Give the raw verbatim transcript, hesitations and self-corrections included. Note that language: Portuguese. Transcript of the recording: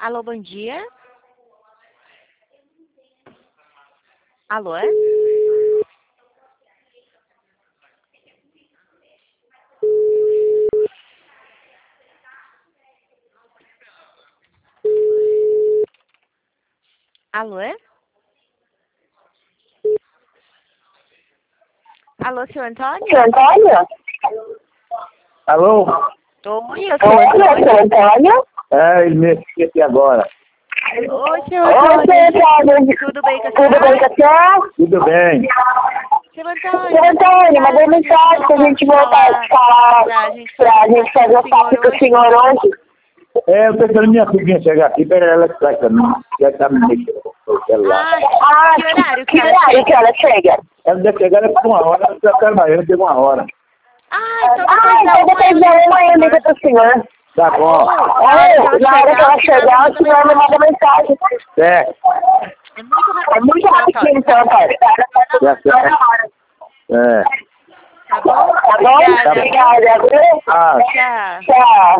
Alô, bom dia. Alô? Alô? Alô, senhor Antônio? Seu Antônio? Alô? Oi, eu Oi, sou Antônio. seu Antônio? É, ele me esqueci agora. Oi, senhor Oi, seu Antônio. Antônio. Tudo bem com a Tudo bem senhora? com a senhora? Tudo bem. Seu Antônio, Seu Antônio, mandei mensagem pra gente voltar a falar, pra gente pra fazer gente fazer o papo com o senhor hoje. É, eu tô esperando minha filhinha chegar aqui, pera ela que traz pra mim. Já tá me mexendo no celular. Ah, que horário que que ela horário chega? que ela chega? Ela deve chegar por uma hora, ela tá trabalhando, chega uma hora. Ah, então Ah, depois da então uma depois eu da ligo uma eu pro ligo senhor. pro senhor. Tá bom. É, na hora que ela chegar, o senhor me manda mensagem. É. É muito É rapidinho, muito seu rapidinho, Antônio. seu Antônio. Já certo. É. Tá bom? Tá bom? Obrigada. Obrigada. Ah. Tchau. Tchau.